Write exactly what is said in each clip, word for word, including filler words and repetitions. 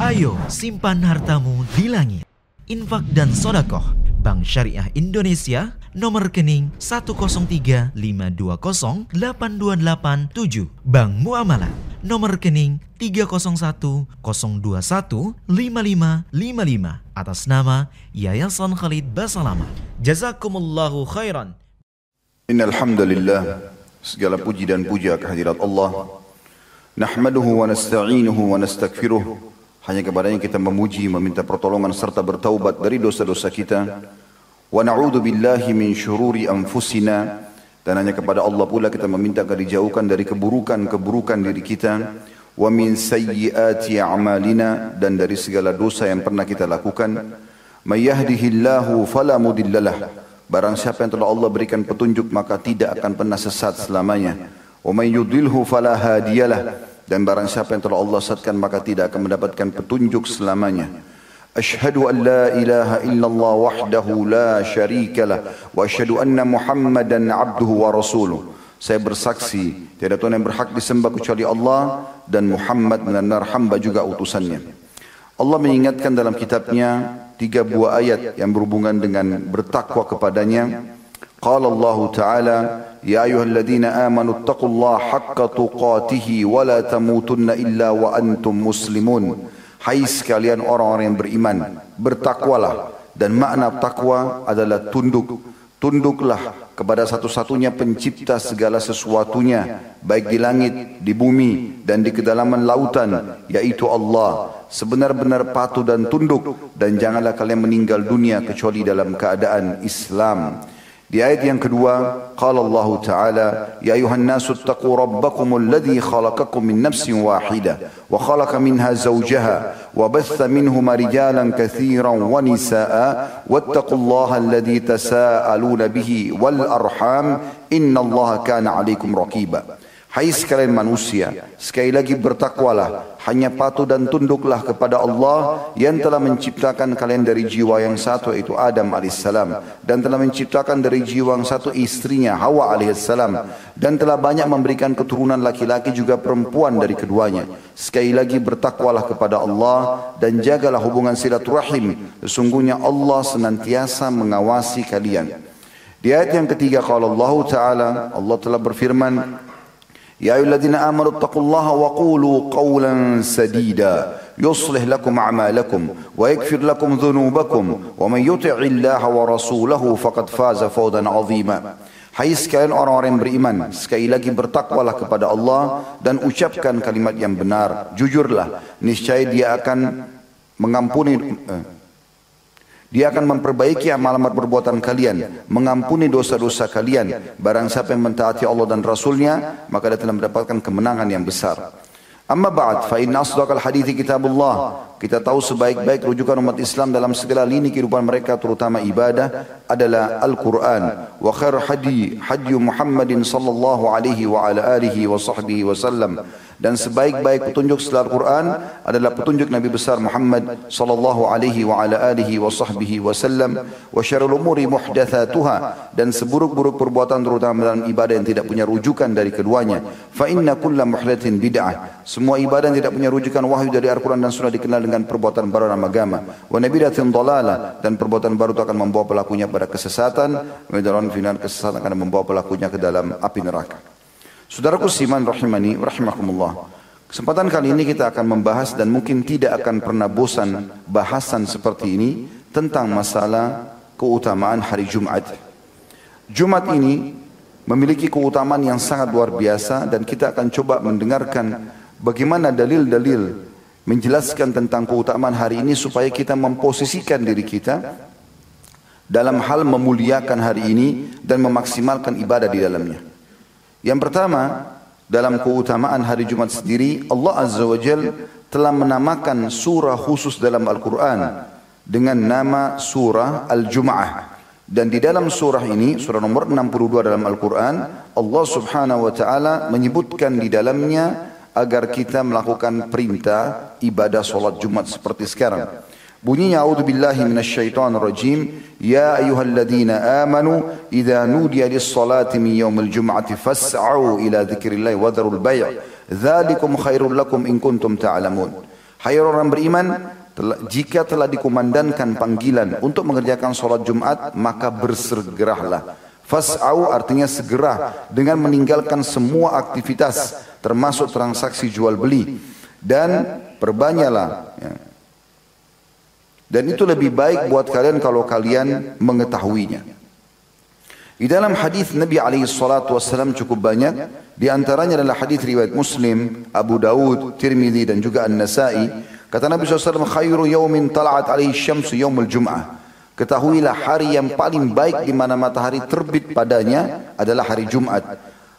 Ayo simpan hartamu di langit. Infak dan sodakoh Bank Syariah Indonesia, nomor rekening satu nol tiga lima dua nol delapan dua delapan tujuh. Bank Muamalah, nomor rekening tiga nol satu nol dua satu lima lima lima lima. Atas nama Yayasan Khalid Basalamah. Jazakumullahu khairan. Innal hamdalillah, segala puji dan puja kehadirat Allah. Nahmaduhu wa nasta'inuhu wa nastaghfiruh. Hanya kepadanya kita memuji, meminta pertolongan serta bertaubat dari dosa-dosa kita. Wa na'udzu billahi min syururi anfusina, dan hanya kepada Allah pula kita meminta agar dijauhkan dari keburukan-keburukan diri kita. Wa min sayyiati a'malina, dan dari segala dosa yang pernah kita lakukan. May yahdihillahu fala mudhillalah, barang siapa yang telah Allah berikan petunjuk maka tidak akan pernah sesat selamanya. Wa may yudlilhu fala hadiyalah, dan barang siapa yang telah Allah sesatkan maka tidak akan mendapatkan petunjuk selamanya. Asyhadu an la ilaha illallah wahdahu la syarikalah wa asyhadu anna Muhammadan abduhu wa rasuluh. Saya bersaksi tiada Tuhan yang berhak disembah kecuali Allah, dan Muhammad benar-benar hamba juga utusannya. Allah mengingatkan dalam kitabnya tiga buah ayat yang berhubungan dengan bertakwa kepadanya. Qala Allah Ta'ala, ya ayyuhalladzina amanu taqullaha haqqa tuqatihi wa la tamutunna illa wa antum muslimun. Hai sekalian orang-orang yang beriman, bertakwalah, dan makna takwa adalah tunduk. Tunduklah kepada satu-satunya pencipta segala sesuatunya, baik di langit, di bumi, dan di kedalaman lautan, yaitu Allah. Sebenar-benar patuh dan tunduk, dan janganlah kalian meninggal dunia kecuali dalam keadaan Islam. Di ayat yang kedua, qala Allah Ta'ala, ya ayuhan nasu attaqu rabbakum alladhi khalaqakum min nafsin wahidah wa khalaqa minha zawjaha wa batha minhuma rijalan kathiran wa nisaa wattaqullaha alladhi tasaaluna bihi wal arham innallaha kana 'alaikum raqiba. Hai sekalian manusia, sekali lagi bertakwalah, hanya patuh dan tunduklah kepada Allah yang telah menciptakan kalian dari jiwa yang satu, yaitu Adam alaihissalam, dan telah menciptakan dari jiwa yang satu istrinya Hawa alaihissalam, dan telah banyak memberikan keturunan laki-laki juga perempuan dari keduanya. Sekali lagi bertakwalah kepada Allah dan jagalah hubungan silaturahim, sesungguhnya Allah senantiasa mengawasi kalian. Di ayat yang ketiga, qala Allah Ta'ala, Allah telah berfirman, ya ayyuhalladzina amanu taqullaha wa qulu qawlan sadida yuslih lakum a'malakum wa yaghfir lakum dhunubakum wa man yuti'illaha wa rasulahu faqad faza fawzan 'azima. Hai sekalian orang-orang yang beriman, sekali lagi bertakwalah kepada Allah dan ucapkan kalimat yang benar, jujurlah, niscaya Dia akan mengampuni eh, Dia akan memperbaiki amal-amal perbuatan kalian, mengampuni dosa-dosa kalian. Barang siapa yang mentaati Allah dan Rasulnya, maka dia telah mendapatkan kemenangan yang besar. Amma ba'd, fa inna asdaqal hadithi kitabullah. Kita tahu sebaik-baik rujukan umat Islam dalam segala lini kehidupan mereka, terutama ibadah, adalah Al-Quran. Wa khair hadi, hadi Muhammadin sallallahu alaihi wa ala alihi wa sahbihi wa sallam. Dan sebaik-baik petunjuk setelah Al-Quran adalah petunjuk Nabi besar Muhammad sallallahu alaihi wa ala alihi wa sahbihi wa sallam. Wa syarrul umuri muhdatsatuha, dan seburuk-buruk perbuatan terutama dalam ibadah yang tidak punya rujukan dari keduanya. Fa inna kulla muhdatsin bid'ah. Semua ibadah yang tidak punya rujukan wahyu dari Al-Quran dan Sunnah dikenal dengan perbuatan baru dalam agama. Wa nabidatin dalalah, dan perbuatan baru itu akan membawa pelakunya pada kesesatan. Kemudian final kesesatan akan membawa pelakunya ke dalam api neraka. Saudaraku siman rahimani rahimakumullah. Kesempatan kali ini kita akan membahas, dan mungkin tidak akan pernah bosan bahasan seperti ini, tentang masalah keutamaan hari Jumat. Jumat ini memiliki keutamaan yang sangat luar biasa, dan kita akan coba mendengarkan bagaimana dalil-dalil menjelaskan tentang keutamaan hari ini supaya kita memposisikan diri kita dalam hal memuliakan hari ini dan memaksimalkan ibadah di dalamnya. Yang pertama, dalam keutamaan hari Jumat sendiri, Allah Azza wa Jal telah menamakan surah khusus dalam Al-Quran dengan nama surah Al-Jum'ah. Dan di dalam surah ini, surah nomor enam puluh dua dalam Al-Quran, Allah Subhanahu wa Ta'ala menyebutkan di dalamnya agar kita melakukan perintah ibadah solat Jumat seperti sekarang. Bunyinya, a'udzubillahi minasyaitonir rajim, ya ayyuhalladzina amanu idza nudiya lis-salati min yaumil jum'ati fas'au ila dzikrillahi wa dharul bai', dzalikum khairul lakum in kuntum ta'lamun. Hai orang beriman, jika telah dikumandangkan panggilan untuk mengerjakan sholat Jumat, maka bersegeralah. Fas'au artinya segera dengan meninggalkan semua aktivitas, termasuk transaksi jual beli, dan perbanyaklah. Ya. Dan itu lebih baik buat kalian kalau kalian mengetahuinya. Di dalam hadis Nabi alaihi salatu wasallam cukup banyak. Di antaranya adalah hadis riwayat Muslim, Abu Daud, Tirmidzi dan juga An-Nasa'i. Kata Nabi shallallahu alaihi wasallam, khairu yaumin tala'at alaihi syamsu yaumul jum'ah. Ketahuilah hari yang paling baik di mana matahari terbit padanya adalah hari Jumat.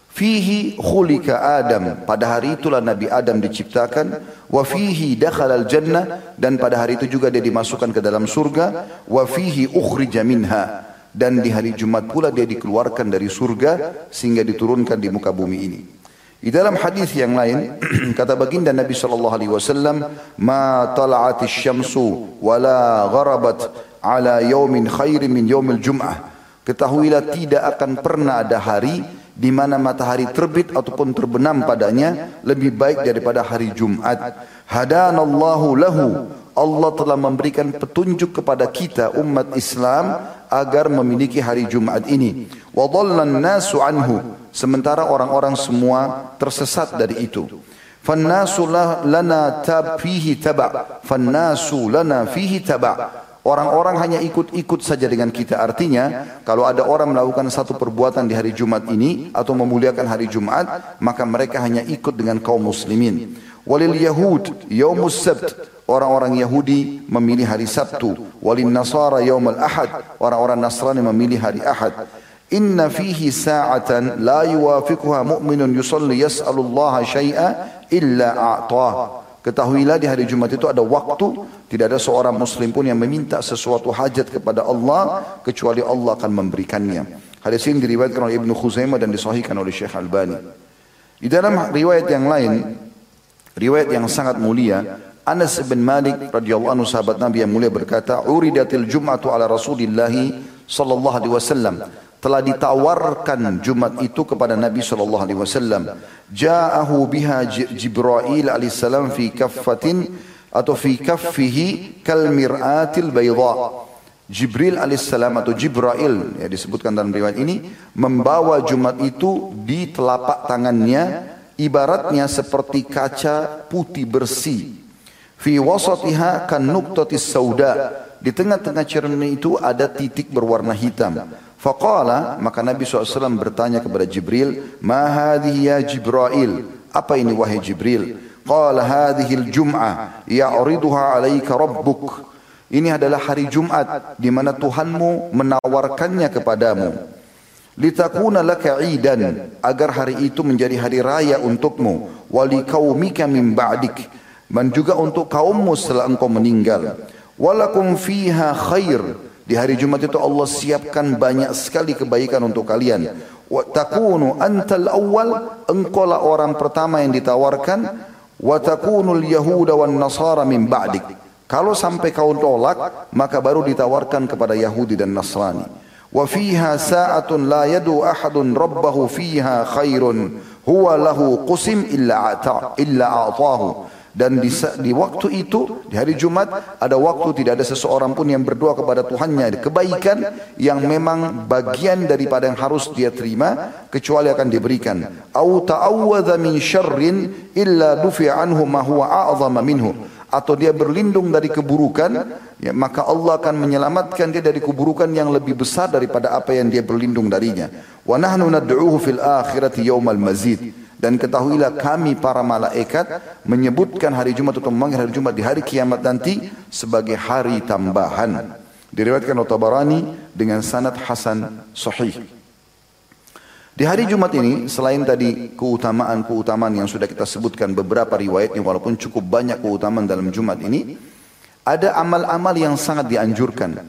Fihi khulika Adam, pada hari itulah Nabi Adam diciptakan. Wa fihi dakhala al-jannah, dan pada hari itu juga dia dimasukkan ke dalam surga. Wa fihi ukhrija minha, dan di hari Jumat pula dia dikeluarkan dari surga sehingga diturunkan di muka bumi ini. Di dalam hadis yang lain kata baginda Nabi sallallahu alaihi wasallam, "Ma tala'atis syamsu wala gharabat ala yaumin khairin min yaumil jum'ah." Ketahuilah tidak akan pernah ada hari di mana matahari terbit ataupun terbenam padanya lebih baik daripada hari Jumat. Hadanallahu lahu, Allah telah memberikan petunjuk kepada kita umat Islam agar memiliki hari Jumat ini. Wa dhallan nasu anhu, sementara orang-orang semua tersesat dari itu. Fannasu lana tab fihi taba, fannasu lana fihi taba. Orang-orang hanya ikut-ikut saja dengan kita. Artinya, kalau ada orang melakukan satu perbuatan di hari Jumat ini atau memuliakan hari Jumat, maka mereka hanya ikut dengan kaum muslimin. Walil Yahud yaumus Sabt, orang-orang Yahudi memilih hari Sabtu. Walin Nasara yaumul Ahad, orang-orang Nasrani memilih hari Ahad. Inna fihi sa'atan la yuwafiquha mu'minun yusalli yas'alullaha syai'a illa a'tah. Ketahuilah di hari Jumat itu ada waktu, tidak ada seorang muslim pun yang meminta sesuatu hajat kepada Allah kecuali Allah akan memberikannya. Hadis ini diriwayatkan oleh Ibnu Khuzaimah dan disahihkan oleh Syekh Albani. Di dalam riwayat yang lain, riwayat yang sangat mulia, Anas bin Malik radhiyallahu anhu sahabat Nabi yang mulia berkata, "Uridatil Jum'atu ala Rasulillah sallallahu alaihi wasallam." Telah ditawarkan Jumat itu kepada Nabi sallallahu alaihi wasallam. Ja'ahu biha Jibril alaihissalam fi kaffatin atau fi kaffihi kal mir'atil bayda. Jibril alaihissalam atau Jibril ya disebutkan dalam riwayat ini membawa Jumat itu di telapak tangannya, ibaratnya seperti kaca putih bersih. Fi wasatiha kan nuqtatis sauda, di tengah-tengah cermin itu ada titik berwarna hitam. Faqala, maka Nabi shallallahu alaihi wasallam bertanya kepada Jibril, "Ma hadhihi ya Jibril?" Apa ini wahai Jibril? Qala hadhihi al-jum'ah ya'riduha 'alaika rabbuk. Ini adalah hari Jumat di mana Tuhanmu menawarkannya kepadamu. Litakuna laka 'idan, agar hari itu menjadi hari raya untukmu, wa liqaumika min ba'dik, dan juga untuk kaummu setelah engkau meninggal. Walakum fiha khair, di hari Jumat itu Allah siapkan banyak sekali kebaikan untuk kalian. Wa takunu antal awwal, engkaulah orang pertama yang ditawarkan. Wa takunul yahuda wan nasara min ba'dik. Kalau sampai kau tolak, maka baru ditawarkan kepada Yahudi dan Nasrani. Wa fiha sa'atun la yadu ahadun rabbahu fiha khairun huwa lahu qusim illa ata illa a'tahu. Dan di, di waktu itu, di hari Jumat, ada waktu tidak ada seseorang pun yang berdoa kepada Tuhannya kebaikan yang memang bagian daripada yang harus dia terima, kecuali akan diberikan. Au ta'awwadha min syarrin illa dufi'a anhu ma huwa a'zama minhu. Atau dia berlindung dari keburukan, ya, maka Allah akan menyelamatkan dia dari keburukan yang lebih besar daripada apa yang dia berlindung darinya. Wa nahnu nad'uhu fil akhirati yaumal mazid. Dan ketahuilah kami para malaikat menyebutkan hari Jumat atau memanggil hari Jumat di hari kiamat nanti sebagai hari tambahan. Diriwayatkan oleh Tabarani dengan sanad hasan sahih. Di hari Jumat ini selain tadi keutamaan-keutamaan yang sudah kita sebutkan beberapa riwayatnya, walaupun cukup banyak keutamaan dalam Jumat ini, ada amal-amal yang sangat dianjurkan.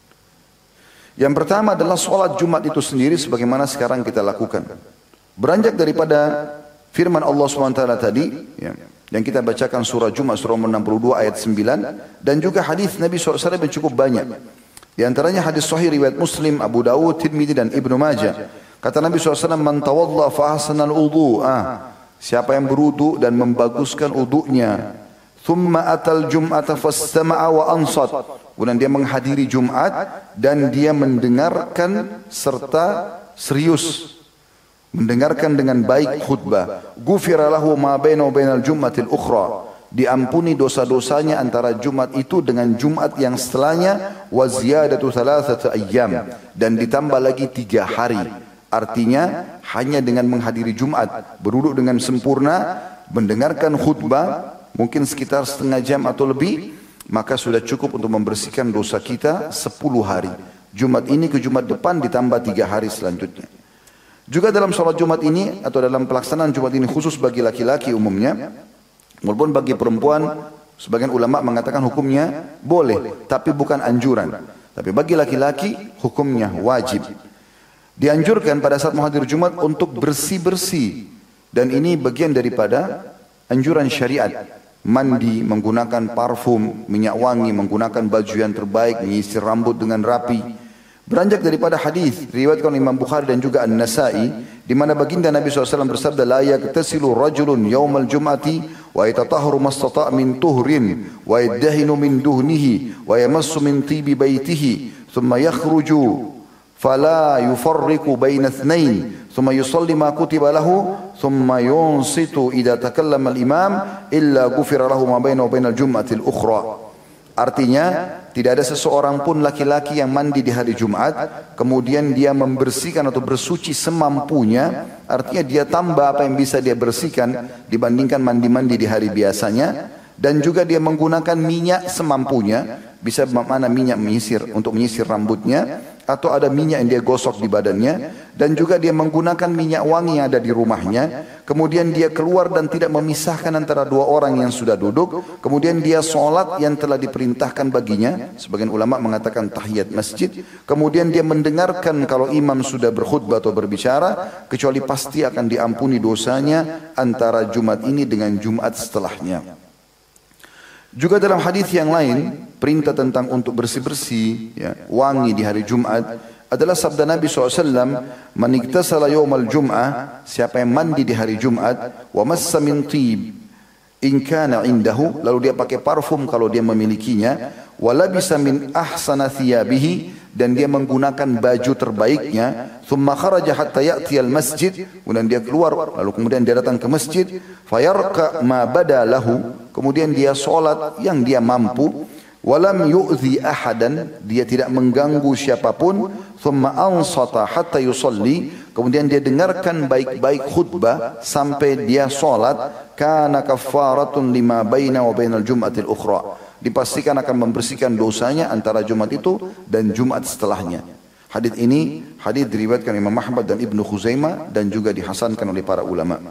Yang pertama adalah sholat Jumat itu sendiri sebagaimana sekarang kita lakukan. Beranjak daripada firman Allah subhanahu wa taala tadi, ya, yang kita bacakan surah Jumat surah enam puluh dua ayat sembilan, dan juga hadis Nabi shallallahu alaihi wasallam yang cukup banyak. Di antaranya hadis sahih riwayat Muslim, Abu Dawud, Tirmidzi dan Ibnu Majah. Kata Nabi shallallahu alaihi wasallam, "Man tawadda fa ahsanal wudu'." Ah, siapa yang berwudu dan membaguskan wudunya, thumma atal jum'ata fastama'a wa ansat. Kemudian dia menghadiri Jumat dan dia mendengarkan serta serius, mendengarkan dengan baik khutbah. Ghufira lahu ma baina wa bainal jum'atil ukhra. Diampuni dosa-dosanya antara Jumat itu dengan Jumat yang setelahnya, wa ziyadatu thalathati ayyam, dan ditambah lagi tiga hari. Artinya hanya dengan menghadiri Jumat, berduduk dengan sempurna, mendengarkan khutbah mungkin sekitar setengah jam atau lebih, maka sudah cukup untuk membersihkan dosa kita sepuluh hari. Jumat ini ke Jumat depan ditambah tiga hari selanjutnya. Juga dalam sholat Jumat ini atau dalam pelaksanaan Jumat ini khusus bagi laki-laki umumnya, walaupun bagi perempuan sebagian ulama mengatakan hukumnya boleh, tapi bukan anjuran. Tapi bagi laki-laki hukumnya wajib. Dianjurkan pada saat menghadiri Jumat untuk bersih-bersih, dan ini bagian daripada anjuran syariat. Mandi, menggunakan parfum, minyak wangi, menggunakan baju yang terbaik, menyisir rambut dengan rapi. Beranjak daripada hadis riwayat oleh Imam Bukhari dan juga An-Nasa'i, di mana baginda Nabi shallallahu alaihi wasallam bersabda, la yaktasilu rajulun yawmal jum'ati wa yatatahharu mastata' min tuhrin wa yaddahinu min duhnihi wa yamassu min tibi baitihi thumma yakhruju fala yufarriqu baina ithnain thumma yusalli ma kutiba lahu thumma yunsitu idza takallama al-imam illa ghufira lahu ma baina wa bainal jum'atil ukhra. Artinya tidak ada seseorang pun laki-laki yang mandi di hari Jumat kemudian dia membersihkan atau bersuci semampunya, artinya dia tambah apa yang bisa dia bersihkan dibandingkan mandi-mandi di hari biasanya, dan juga dia menggunakan minyak semampunya, bisa mana minyak menyisir untuk menyisir rambutnya, atau ada minyak yang dia gosok di badannya, dan juga dia menggunakan minyak wangi yang ada di rumahnya. Kemudian dia keluar dan tidak memisahkan antara dua orang yang sudah duduk. Kemudian dia sholat yang telah diperintahkan baginya, sebagian ulama mengatakan tahiyat masjid. Kemudian dia mendengarkan kalau imam sudah berkhutbah atau berbicara, kecuali pasti akan diampuni dosanya antara Jumat ini dengan Jumat setelahnya. Juga dalam hadis yang lain, perintah tentang untuk bersih-bersih, ya, wangi di hari Jumat adalah sabda Nabi shallallahu alaihi wasallam, man iktasala yawmal jum'ah, siapa yang mandi di hari Jumat, wa massa min tib in kana indahu, lalu dia pakai parfum kalau dia memilikinya, wa labisa min ahsana thiyabihi, dan dia menggunakan baju terbaiknya, thumma kharaja hatta ya'ti al-masjid, kemudian dia keluar lalu kemudian dia datang ke masjid, fayarka ma bada lahu, kemudian dia salat yang dia mampu, walam yu'zi ahadan, dia tidak mengganggu siapapun, thumma ansata hatta yusalli, kemudian dia dengarkan baik-baik khutbah sampai dia salat, kana kaffaratun lima baina wa bainal jum'atil ukhra, dipastikan akan membersihkan dosanya antara Jumat itu dan Jumat setelahnya. Hadis ini hadis diriwayatkan Imam Ahmad dan Ibnu Khuzaimah dan juga dihasankan oleh para ulama.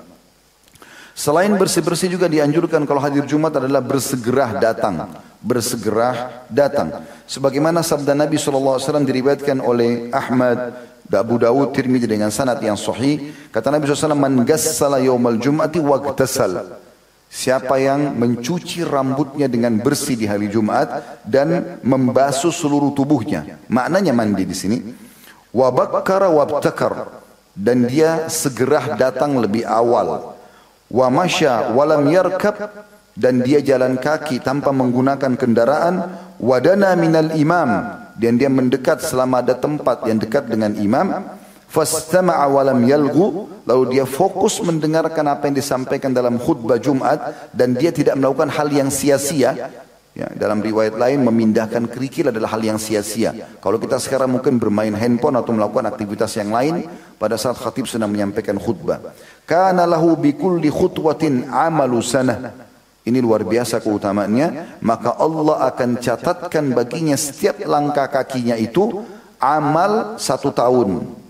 Selain bersih-bersih juga dianjurkan kalau hadir Jumat adalah bersegera datang, bersegera datang. Sebagaimana sabda Nabi shallallahu alaihi wasallam diriwayatkan oleh Ahmad, Abu Dawud, Tirmidzi dengan sanad yang sahih. Kata Nabi shallallahu alaihi wasallam, man gassala yaumal jum'ati waqtasal. Siapa yang mencuci rambutnya dengan bersih di hari Jumat dan membasuh seluruh tubuhnya. Maknanya mandi di sini. Wa bakkara wabtakar, dan dia segera datang lebih awal. Wa masya walam yarkab, dan dia jalan kaki tanpa menggunakan kendaraan. Wadana minal imam, dan dia mendekat selama ada tempat yang dekat dengan imam. Fastama'a walam yalghu, lalu dia fokus mendengarkan apa yang disampaikan dalam khutbah Jumat dan dia tidak melakukan hal yang sia-sia. Ya, dalam riwayat lain memindahkan kerikil adalah hal yang sia-sia. Kalau kita sekarang mungkin bermain handphone atau melakukan aktivitas yang lain pada saat khatib sedang menyampaikan khutbah. Kana lahu bikulli khutwatin amalu sanah. Ini luar biasa keutamaannya. Maka Allah akan catatkan baginya setiap langkah kakinya itu amal satu tahun.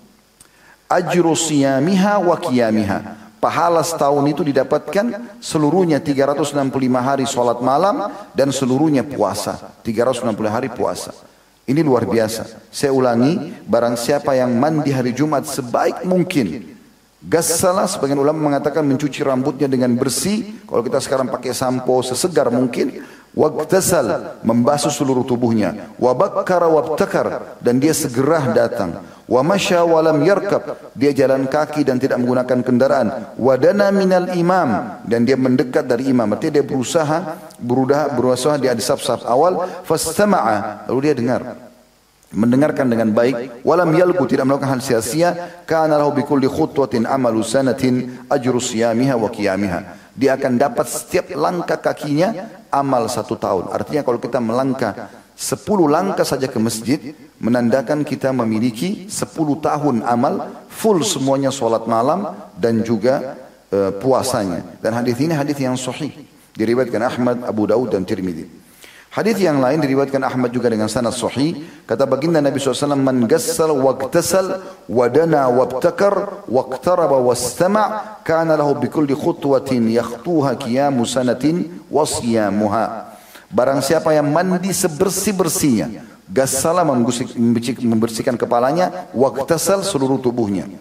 Ajru siyamiha wa qiyamiha, pahala setahun itu didapatkan seluruhnya tiga ratus enam puluh lima hari salat malam dan seluruhnya puasa, tiga ratus enam puluh hari puasa. Ini luar biasa. Saya ulangi, barang siapa yang mandi hari Jumat sebaik mungkin, gassala, sebagian ulama mengatakan mencuci rambutnya dengan bersih, kalau kita sekarang pakai sampo sesegar mungkin, waqtasal, membasuh seluruh tubuhnya, wa bakkara wabtakar, dan dia segera datang, wa masya wa lam yarkab, dia jalan kaki dan tidak menggunakan kendaraan, wa dana minal imam, dan dia mendekat dari imam, artinya dia berusaha berusaha berusaha dia di saf-saf awal, fastama'a, lalu dia dengar, mendengarkan dengan baik, walam yalgu, tidak melakukan hal sia-sia, kana lahu bikulli khutwatin amalu sanatin ajru siyamiha wa qiyamiha, dia akan dapat setiap langkah kakinya amal satu tahun. Artinya kalau kita melangkah sepuluh langkah saja ke masjid, menandakan kita memiliki sepuluh tahun amal full semuanya, solat malam dan juga uh, puasanya. Dan hadis ini hadis yang sahih, diriwayatkan Ahmad, Abu Daud dan Tirmidzi. Hadis yang lain diriwayatkan Ahmad juga dengan sanad sahih, kata baginda Nabi shallallahu alaihi wasallam, man gassal waqtasal wadana wabtakar waqtaraba wastama' kana lahu bikulli khutwatin yakhtuha qiyamu sanatin wasiyamuha. Barang siapa yang mandi sebersih-bersihnya, gassala membersihkan kepalanya, waqtasal seluruh tubuhnya,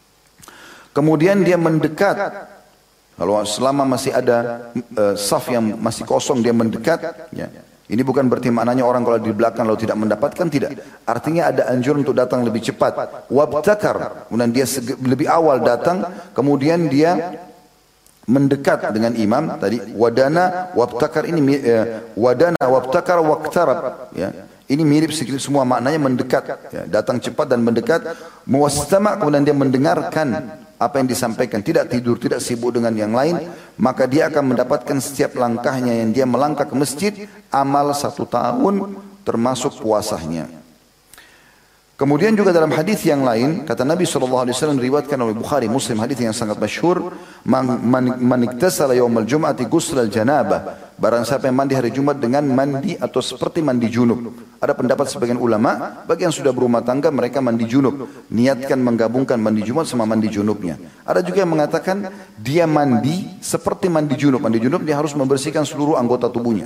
kemudian dia mendekat, kalau selama masih ada uh, saf yang masih kosong dia mendekat, ya. Ini bukan berarti maknanya orang kalau di belakang lalu tidak mendapatkan, tidak. Artinya ada anjuran untuk datang lebih cepat. Wabtakar, kemudian dia lebih awal datang, kemudian dia mendekat dengan imam tadi. Wadana wabtakar ini eh, wadana wabtakar waqtarab, ya. Ini mirip sedikit semua maknanya, mendekat, ya. Datang cepat dan mendekat. Muwastama', kemudian dia mendengarkan apa yang disampaikan, tidak tidur, tidak sibuk dengan yang lain, maka dia akan mendapatkan setiap langkahnya yang dia melangkah ke masjid amal satu tahun termasuk puasanya. Kemudian juga dalam hadis yang lain, kata Nabi shallallahu alaihi wasallam, diriwayatkan oleh Bukhari Muslim, hadis yang sangat masyhur, man iktasala yaumal jum'ati ghusl al-janabah, barang siapa yang mandi hari Jumat dengan mandi atau seperti mandi junub. Ada pendapat sebagian ulama, bagi yang sudah berumah tangga mereka mandi junub, niatkan menggabungkan mandi Jumat sama mandi junubnya. Ada juga yang mengatakan dia mandi seperti mandi junub. Mandi junub dia harus membersihkan seluruh anggota tubuhnya.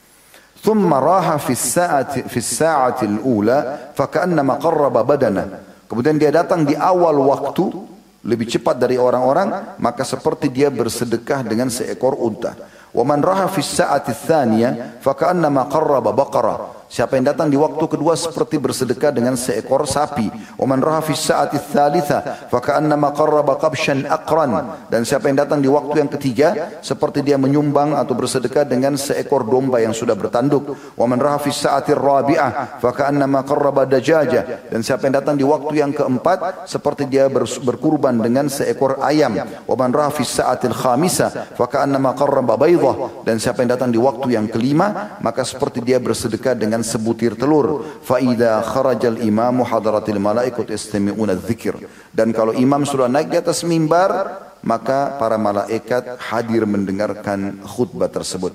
ثم راح في الساعة في الساعة الأولى فكأنما قرب بدنه. Kemudian dia datang di awal waktu lebih cepat dari orang-orang, maka seperti dia bersedekah dengan seekor unta. Wa man raha fi as-sa'ati ats-tsaniyah faka'annama qarraba baqara. Siapa yang datang di waktu kedua seperti bersedekah dengan seekor sapi. Wa man raha fi as-sa'ati ats-tsalitsah faka'annama qarraba qabshan aqran. Dan siapa yang datang di waktu yang ketiga seperti dia menyumbang atau bersedekah dengan seekor domba yang sudah bertanduk. Wa man raha fi as-sa'ati ar-rabi'ah faka'annama qarraba dajaja. Dan siapa yang datang di waktu yang keempat seperti dia berkurban dengan seekor ayam. Wa man raha fi as-sa'ati al-khamisah faka'annama qarraba baydah. Dan siapa yang datang di waktu yang kelima, maka seperti dia bersedekah dengan sebutir telur. Fa idza kharajal imamu hadaratil malaikatu yastami'una dzikr. Dan kalau imam sudah naik di atas mimbar, maka para malaikat hadir mendengarkan khutbah tersebut.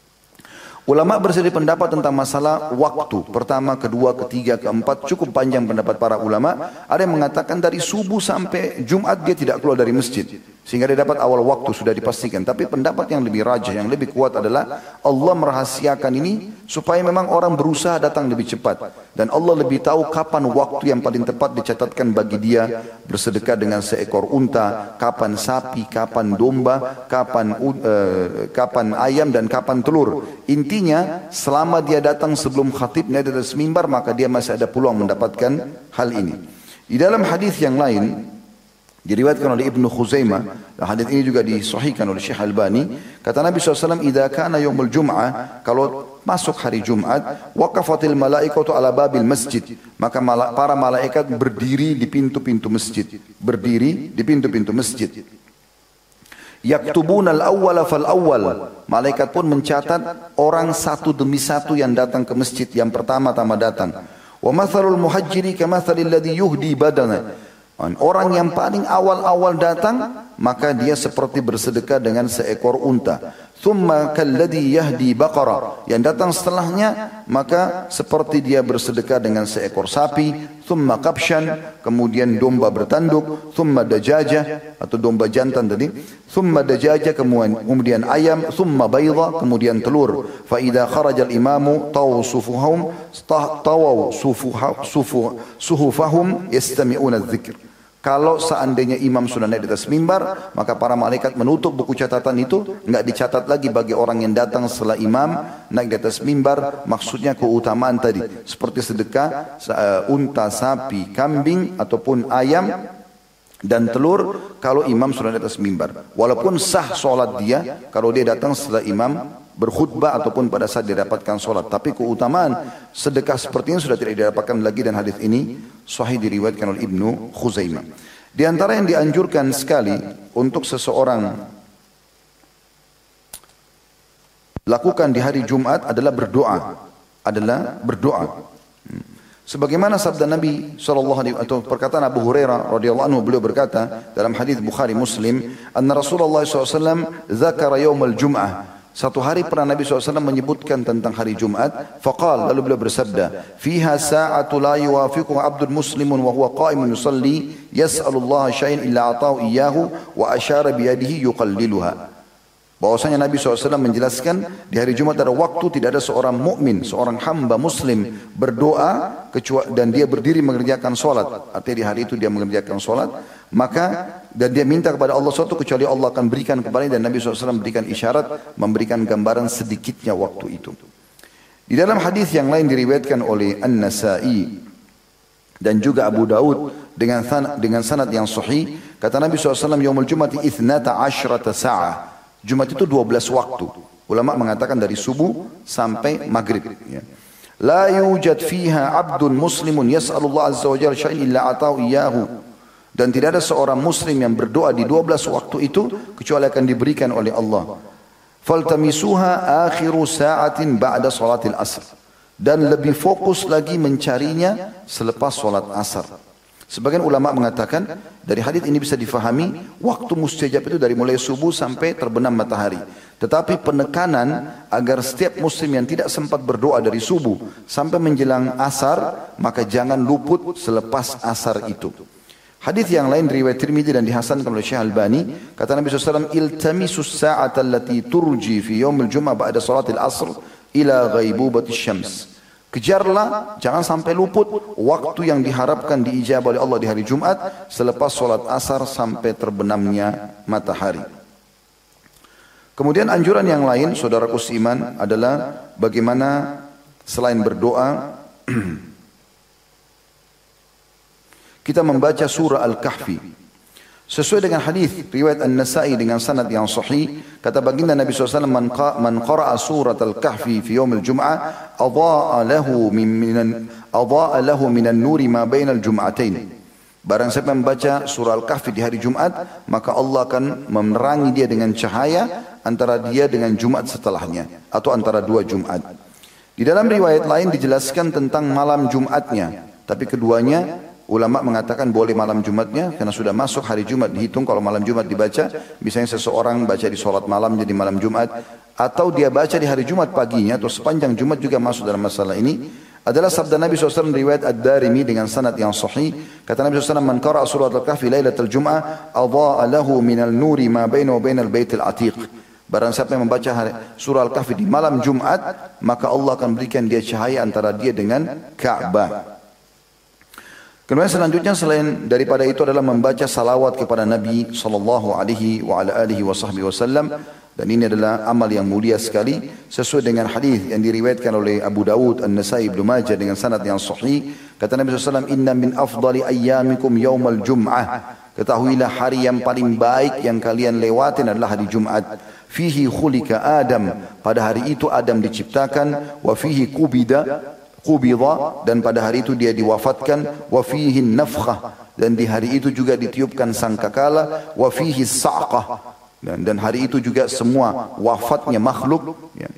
Ulama berselisih pendapat tentang masalah waktu. Pertama, kedua, ketiga, keempat. Cukup panjang pendapat para ulama. Ada yang mengatakan dari subuh sampai Jumat dia tidak keluar dari masjid, sehingga dia dapat awal waktu sudah dipastikan. Tapi pendapat yang lebih rajih, yang lebih kuat adalah Allah merahasiakan ini supaya memang orang berusaha datang lebih cepat. Dan Allah lebih tahu kapan waktu yang paling tepat dicatatkan bagi dia bersedekah dengan seekor unta, kapan sapi, kapan domba, kapan uh, kapan ayam dan kapan telur. Intinya selama dia datang sebelum khatibnya di atas mimbar, maka dia masih ada peluang mendapatkan hal ini. Di dalam hadis yang lain diriwayatkan oleh Ibnu Khuzaimah, dan hadis ini juga disahihkan oleh Syekh Albani, kata Nabi shallallahu alaihi wasallam, idza kana yaumul jum'ah, kalau masuk hari Jumat, waqafatil malaikatu ala babil masjid, maka para malaikat berdiri di pintu-pintu masjid, berdiri di pintu-pintu masjid. Yaktubuna al-awwala fal-awwal, malaikat pun mencatat orang satu demi satu yang datang ke masjid, yang pertama-tama datang. Wa mathalul muhajjiri kamathalil ladzi yuhdi badana. Orang yang paling awal-awal datang, maka dia seperti bersedekah dengan seekor unta. Thumma kalladhi yahdi baqara, yang datang setelahnya maka seperti dia bersedekah dengan seekor sapi. Thumma qabshan, kemudian domba bertanduk. Thumma dajaja, atau domba jantan tadi. Thumma dajaja, kemudian ayam. Thumma bayda, kemudian telur. Fa idza kharaja al-imamu taw sufuhum tawaw sufuhum yastami'una adh-dhikr. Kalau seandainya imam sudah naik di atas mimbar, maka para malaikat menutup buku catatan itu, nggak dicatat lagi bagi orang yang datang setelah imam naik di atas mimbar. Maksudnya keutamaan tadi, seperti sedekah unta, sapi, kambing ataupun ayam dan telur kalau imam sudah di atas mimbar. Walaupun sah solat dia kalau dia datang setelah imam berkhutbah ataupun pada saat dia dapatkan solat, tapi keutamaan sedekah seperti ini sudah tidak didapatkan lagi, dan hadis ini sahih diriwayatkan oleh Ibnu Khuzaimah. Di antara yang dianjurkan sekali untuk seseorang lakukan di hari Jumat adalah berdoa, adalah berdoa. Sebagaimana sabda Nabi sallallahu alaihi wasallam atau perkataan Abu Hurairah radhiyallahu anhu, beliau berkata dalam hadis Bukhari Muslim, anna Rasulullah sallallahu alaihi wasallam dzakara yaumul jum'ah. Satu hari pernah Nabi shallallahu alaihi wasallam menyebutkan tentang hari Jumat. Faqal, lalu beliau bersabda, fiha sa'atu la yuwafiqu abdul muslimun wa huwa qa'imun yusalli yas'alullaha syai'an illa ata'u iyyahu wa asyara biyadihi yuqalliluha. Bahwasanya Nabi shallallahu alaihi wasallam menjelaskan di hari Jumat ada waktu tidak ada seorang mukmin, seorang hamba muslim berdoa kecuali dan dia berdiri mengerjakan solat. Artinya di hari itu dia mengerjakan solat, maka dan dia minta kepada Allah sesuatu kecuali Allah akan berikan kepadanya, dan Nabi shallallahu alaihi wasallam berikan isyarat, memberikan gambaran sedikitnya waktu itu. Di dalam hadis yang lain diriwayatkan oleh An-Nasa'i dan juga Abu Daud dengan dengan sanad yang sahih, kata Nabi shallallahu alaihi wasallam, yaumul jumati ithnata asyrata sa'ah. Jumat itu dua belas waktu. Ulama mengatakan dari subuh sampai maghrib. Ya. La yujad fiha abdun muslimun yas'alullah azza wa jalla syai'an illa ata'u iyyahu. Dan tidak ada seorang muslim yang berdoa di dua belas waktu itu kecuali akan diberikan oleh Allah. Faltamisuha akhiru sa'atin ba'da salatil asr. Dan lebih fokus lagi mencarinya selepas salat asar. Sebagian ulama mengatakan dari hadis ini bisa difahami waktu mustajab itu dari mulai subuh sampai terbenam matahari. Tetapi penekanan agar setiap muslim yang tidak sempat berdoa dari subuh sampai menjelang asar, maka jangan luput selepas asar itu. Hadis yang lain riwayat Tirmidzi dan dihasankan oleh Syekh Albani, kata Nabi shallallahu alaihi wasallam, iltamisus sa'ata allati turji fi yaumil jum'ah ba'da salatil asr ila ghaibubatis syams. Kejarlah, jangan sampai luput waktu yang diharapkan diijabah oleh Allah di hari Jumat selepas solat asar sampai terbenamnya matahari. Kemudian anjuran yang lain, saudaraku seiman, adalah bagaimana selain berdoa kita membaca surah Al-Kahfi. Sesuai dengan hadis riwayat An-Nasa'i dengan sanad yang sahih, kata baginda Nabi shallallahu alaihi wasallam, man qara'a surat Al-Kahfi fi yaumil jum'ah adha'a lahu min minan adha'a lahu minan nuri ma bainal jum'atain. Barang siapa membaca surah Al-Kahfi di hari Jumat, maka Allah akan menerangi dia dengan cahaya antara dia dengan Jumat setelahnya, atau antara dua Jumat. Di dalam riwayat lain dijelaskan tentang malam Jumatnya, tapi keduanya ulama mengatakan boleh malam Jumatnya karena sudah masuk hari Jumat, dihitung kalau malam Jumat dibaca. Misalnya seseorang baca di sholat malam jadi malam Jumat, atau dia baca di hari Jumat paginya atau sepanjang Jumat juga masuk dalam masalah ini. Adalah sabda Nabi shallallahu alaihi wasallam riwayat Ad-Darimi dengan sanad yang sahih. Kata Nabi shallallahu alaihi wasallam, man qara'a surat Al-Kahfi lailatul jum'ah adha'a lahu minal nuri ma bainahu wa bainal baitil atiq. Barang siapa yang membaca surah Al-Kahfi di malam Jumat, maka Allah akan berikan dia cahaya antara dia dengan Ka'bah. Kemudian selanjutnya selain daripada itu adalah membaca salawat kepada Nabi sallallahu alaihi wa ala alihi wa sahbihi wasallam, dan ini adalah amal yang mulia sekali sesuai dengan hadis yang diriwayatkan oleh Abu Daud, An-Nasa'i, Ibnu Majah dengan sanad yang sahih. Kata Nabi sallallahu alaihi wasallam, inna min afdali ayyamikum yaumal jum'ah. Ketahuilah hari yang paling baik yang kalian lewatin adalah hari Jumat. Fihi khulika Adam, pada hari itu Adam diciptakan. Wa fihi kubida Qubidha, dan pada hari itu dia diwafatkan. Wa fihi nafkhah, dan di hari itu juga ditiupkan sangkakala. Wa fihi sa'qah, dan, dan hari itu juga semua wafatnya makhluk. Ya.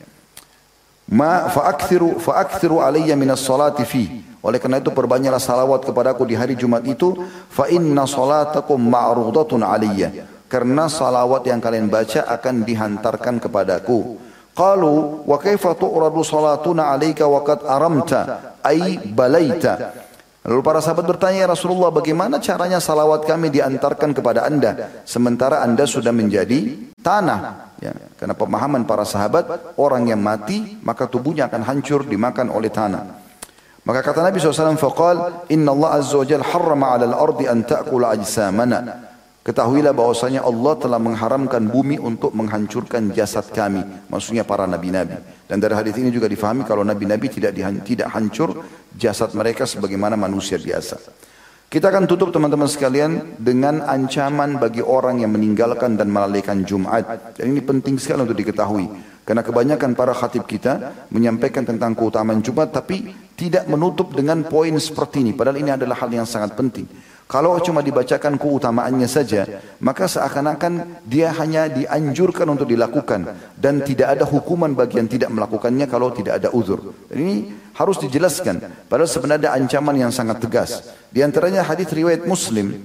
Ma fa'akthiru fa'akthiru alayya minas salati fi. Oleh karena itu perbanyaklah salawat kepadaku di hari Jumat itu. Fa inna salatakum ma'rudatun alayya, karena salawat yang kalian baca akan dihantarkan kepadaku. Qalu wa kaifa tu'radu salatuna 'alaika wa qad aramta ay balaita. Lalu para sahabat bertanya, ya Rasulullah, bagaimana caranya salawat kami diantarkan kepada Anda sementara Anda sudah menjadi tanah? Ya, karena pemahaman para sahabat, orang yang mati maka tubuhnya akan hancur dimakan oleh tanah. Maka kata Nabi shallallahu alaihi wasallam, faqal inna Allah azza wa jalla harrama 'ala al-ardi an ta'kula ajsamana. Ketahuilah bahwasanya Allah telah mengharamkan bumi untuk menghancurkan jasad kami, maksudnya para nabi-nabi. Dan dari hadis ini juga difahami kalau nabi-nabi tidak tidak hancur jasad mereka sebagaimana manusia biasa. Kita akan tutup teman-teman sekalian dengan ancaman bagi orang yang meninggalkan dan melalaikan Jumat. Dan ini penting sekali untuk diketahui. Karena kebanyakan para khatib kita menyampaikan tentang keutamaan Jumat tapi tidak menutup dengan poin seperti ini. Padahal ini adalah hal yang sangat penting. Kalau cuma dibacakan keutamaannya saja, maka seakan-akan dia hanya dianjurkan untuk dilakukan dan tidak ada hukuman bagi yang tidak melakukannya kalau tidak ada uzur. Dan ini harus dijelaskan. Padahal sebenarnya ada ancaman yang sangat tegas. Di antaranya hadis riwayat Muslim.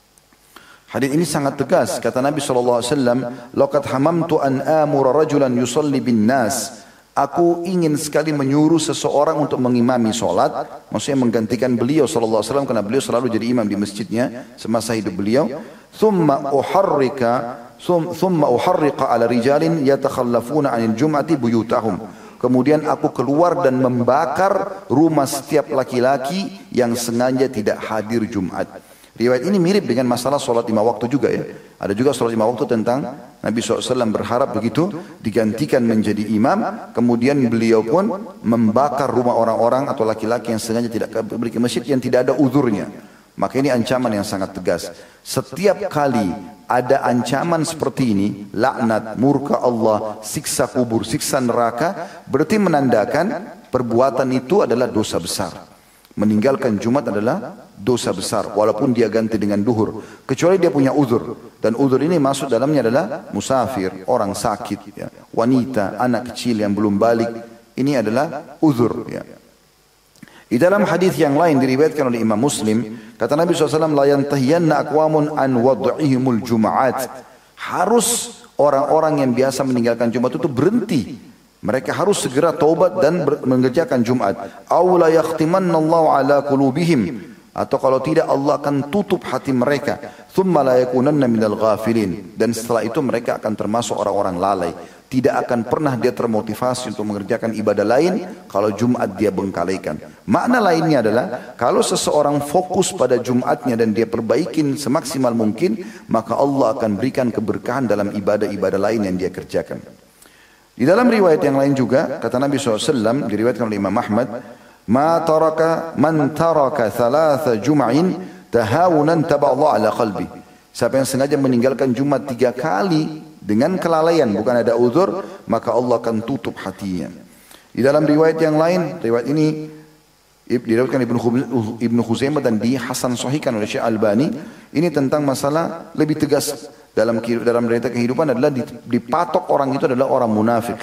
Hadis ini sangat tegas. Kata Nabi shallallahu alaihi wasallam, "Laqad hamamtu an amura rajulan yusalli bin nas." Aku ingin sekali menyuruh seseorang untuk mengimami solat, maksudnya menggantikan beliau sallallahu alaihi wasallam karena beliau selalu jadi imam di masjidnya semasa hidup beliau. Thumma uharrika thumma uharriqa ala rijalin yatakhallafuna 'anil jum'ati buyutahum. Kemudian aku keluar dan membakar rumah setiap laki-laki yang sengaja tidak hadir Jumat. Riwayat ini mirip dengan masalah solat lima waktu juga ya. Ada juga solat lima waktu tentang Nabi shallallahu alaihi wasallam berharap begitu digantikan menjadi imam. Kemudian beliau pun membakar rumah orang-orang atau laki-laki yang sengaja tidak pergi ke masjid yang tidak ada uzurnya. Maka ini ancaman yang sangat tegas. Setiap kali ada ancaman seperti ini, laknat, murka Allah, siksa kubur, siksa neraka, berarti menandakan perbuatan itu adalah dosa besar. Meninggalkan Jumat adalah dosa besar walaupun dia ganti dengan duhur, kecuali dia punya uzur. Dan uzur ini masuk dalamnya adalah musafir, orang sakit, ya, wanita, anak kecil yang belum balik. Ini adalah uzur. Ya. Di dalam hadis yang lain diriwayatkan oleh Imam Muslim, kata Nabi shallallahu alaihi wasallam, la yantahiyanna aqwamun an wad'ihimul jum'at. Harus orang-orang yang biasa meninggalkan Jumat itu berhenti. Mereka harus segera taubat dan mengerjakan Jumat. Aw la yahtimannallahu ala qulubihim. Atau kalau tidak Allah akan tutup hati mereka. Thumma la yakunanna minal ghafilin. Dan setelah itu mereka akan termasuk orang-orang lalai. Tidak akan pernah dia termotivasi untuk mengerjakan ibadah lain kalau Jumat dia bengkalaikan. Makna lainnya adalah kalau seseorang fokus pada Jumatnya dan dia perbaikin semaksimal mungkin, maka Allah akan berikan keberkahan dalam ibadah-ibadah lain yang dia kerjakan. Di dalam riwayat yang lain juga, kata Nabi shallallahu alaihi wasallam, diriwayatkan oleh Imam Ahmad, "Ma taraka man taraka thalatha jum'in tahawunan taba Allah ala qalbi." Siapa yang sengaja meninggalkan Jumat tiga kali dengan kelalaian, bukan ada uzur, maka Allah akan tutup hatinya. Di dalam riwayat yang lain, riwayat ini diriwayatkan Ibnu Khuzaimah dan dihasan sahihkan oleh Syekh Albani, ini tentang masalah lebih tegas dalam dalam realita kehidupan adalah dipatok orang itu adalah orang munafik.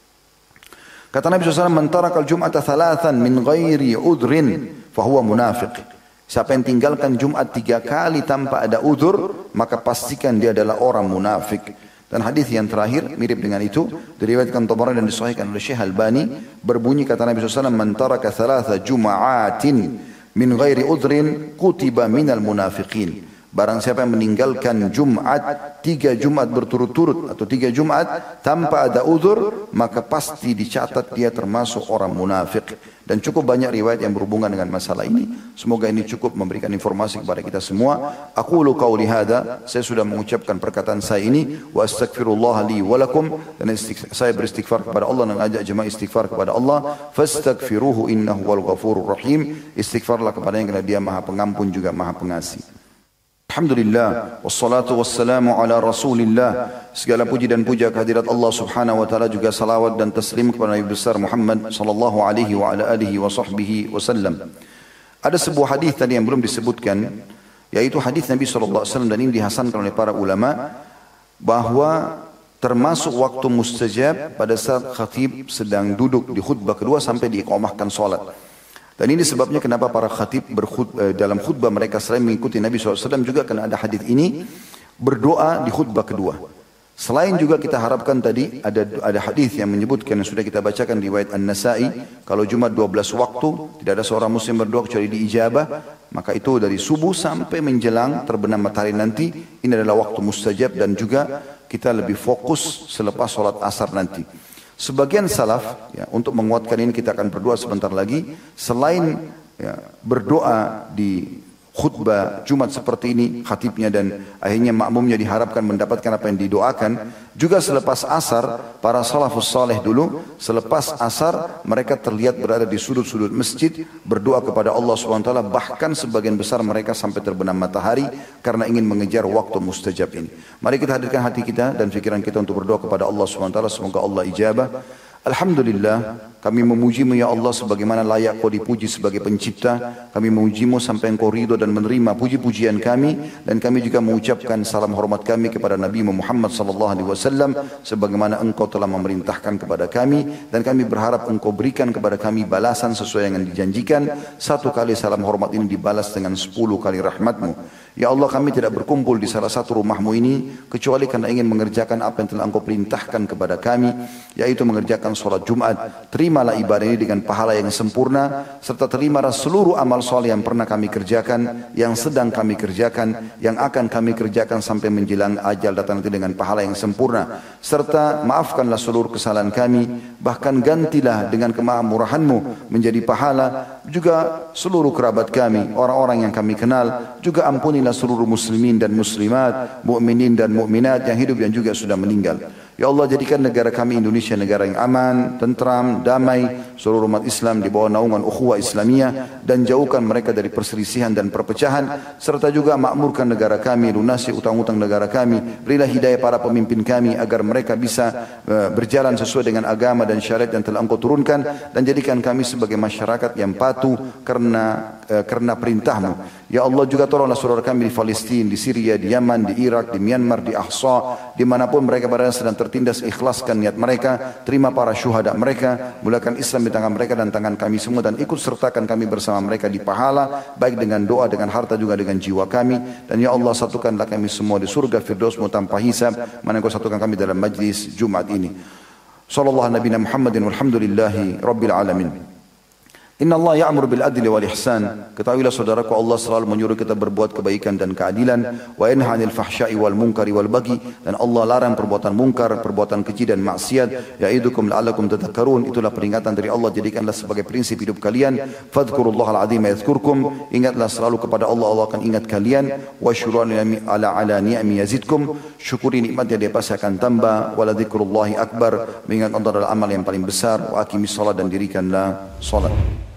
Kata Nabi shallallahu alaihi wasallam, "Man tarakal jum'ata thalathan min ghairi udhrin fahuwa munafiq." Siapa yang tinggalkan Jumat tiga kali tanpa ada uzur, maka pastikan dia adalah orang munafik. Dan hadis yang terakhir mirip dengan itu, diriwayatkan Tabarani dan disahihkan oleh Syekh Albani, berbunyi kata Nabi shallallahu alaihi wasallam, "Man taraka thalatha jum'atin min ghairi udhrin kutiba minal munafiqin." Barang siapa yang meninggalkan Jumat, tiga Jumat berturut-turut atau tiga Jumat tanpa ada uzur, maka pasti dicatat dia termasuk orang munafik. Dan cukup banyak riwayat yang berhubungan dengan masalah ini. Semoga ini cukup memberikan informasi kepada kita semua. Aqulu qauli hadza, saya sudah mengucapkan perkataan saya ini, wa astaghfirullah li wa lakum, dan saya beristighfar kepada Allah dan ajak jemaah istighfar kepada Allah. Fastaghfiruhu innahu wal ghafurur rahim. Istighfarlah kepadanya karena dia Maha Pengampun juga Maha Pengasih. Alhamdulillah, wassalatu wassalamu ala rasulillah. Segala puji dan puja kehadirat Allah subhanahu wa ta'ala, juga salawat dan taslim kepada Nabi besar Muhammad sallallahu alaihi wa ala alihi wa sahbihi wasallam. Ada sebuah hadis tadi yang belum disebutkan, yaitu hadis Nabi sallallahu alaihi wasallam, dan ini dihasankan oleh para ulama, bahwa termasuk waktu mustajab pada saat khatib sedang duduk di khutbah kedua sampai diiqamahkan salat. Dan ini sebabnya kenapa para khatib berkhutbah, dalam khutbah mereka selain mengikuti Nabi shallallahu alaihi wasallam juga karena ada hadis ini, berdoa di khutbah kedua. Selain juga kita harapkan tadi ada ada hadis yang menyebutkan yang sudah kita bacakan riwayat An-Nasa'i, kalau Jumat dua belas waktu tidak ada seorang muslim berdoa kecuali diijabah, maka itu dari subuh sampai menjelang terbenam matahari nanti, ini adalah waktu mustajab, dan juga kita lebih fokus selepas sholat asar nanti. Sebagian salaf, ya, untuk menguatkan ini kita akan berdoa sebentar lagi. Selain ya, berdoa di khutbah Jumat seperti ini, khatibnya dan akhirnya makmumnya diharapkan mendapatkan apa yang didoakan. Juga selepas asar, para salafus saleh dulu, selepas asar mereka terlihat berada di sudut-sudut masjid berdoa kepada Allah subhanahu wa taala, bahkan sebagian besar mereka sampai terbenam matahari karena ingin mengejar waktu mustajab ini. Mari kita hadirkan hati kita dan pikiran kita untuk berdoa kepada Allah subhanahu wa taala, semoga Allah ijabah. Alhamdulillah, kami memuji-Mu ya Allah sebagaimana layak Kau dipuji sebagai pencipta. Kami memuji-Mu sampai Engkau ridho dan menerima puji-pujian kami, dan kami juga mengucapkan salam hormat kami kepada Nabi Muhammad sallallahu alaihi wasallam sebagaimana Engkau telah memerintahkan kepada kami, dan kami berharap Engkau berikan kepada kami balasan sesuai yang dijanjikan. Satu kali salam hormat ini dibalas dengan sepuluh kali rahmat-Mu. Ya Allah, kami tidak berkumpul di salah satu rumah-Mu ini kecuali karena ingin mengerjakan apa yang telah Engkau perintahkan kepada kami, yaitu mengerjakan sholat Jumat. Terimalah ibadah ini dengan pahala yang sempurna, serta terimalah seluruh amal soleh yang pernah kami kerjakan, yang sedang kami kerjakan, yang akan kami kerjakan sampai menjelang ajal datang nanti dengan pahala yang sempurna. Serta maafkanlah seluruh kesalahan kami, bahkan gantilah dengan kemahamurahan-Mu menjadi pahala juga seluruh kerabat kami, orang-orang yang kami kenal. Juga ampunilah seluruh muslimin dan muslimat, mukminin dan mukminat yang hidup dan juga sudah meninggal. Ya Allah, jadikan negara kami Indonesia negara yang aman, tentram, damai, seluruh umat Islam di bawah naungan ukhuwah Islamiyah, dan jauhkan mereka dari perselisihan dan perpecahan, serta juga makmurkan negara kami, lunasi utang-utang negara kami. Berilah hidayah para pemimpin kami agar mereka bisa uh, berjalan sesuai dengan agama dan syariat yang telah Engkau turunkan, dan jadikan kami sebagai masyarakat yang patuh karena uh, karena perintah-Mu. Ya Allah, juga tolonglah saudara kami di Palestina, di Syria, di Yaman, di Irak, di Myanmar, di Ahsa, dimanapun mereka berada sedang tertindas, ikhlaskan niat mereka, terima para syuhada mereka, mulakan Islam di tangan mereka dan tangan kami semua, dan ikut sertakan kami bersama mereka di pahala, baik dengan doa, dengan harta, juga dengan jiwa kami. Dan ya Allah, satukanlah kami semua di surga Firdaus-Mu tanpa hisab, mana Engkau satukan kami dalam majlis Jumat ini. Sallallahu alaihi Muhammadin walhamdulillahi rabbil alamin. Inna Allah ya'mur bil adli wal ihsan. Ketahuilah saudaraku, Allah selalu menyuruh kita berbuat kebaikan dan keadilan. Wa yanha 'anil fahsya'i wal munkari wal baghi. Dan Allah larang perbuatan mungkar, perbuatan keji dan maksiat. Ya'idukum la'allakum tadhakkarun. Itulah peringatan dari Allah, jadikanlah sebagai prinsip hidup kalian. Fadhkurullahal 'azim yadhkurkum. Ingatlah selalu kepada Allah, Allah akan ingat kalian. Wa syukuru ala ala ni'ami yazidkum. Syukuri nikmatnya, dia pasti akan tambah. Wa ladzikrullahi akbar. Mengingat Allah adalah amal yang paling besar. Wa aqimis shalah, dan dirikanlah salat.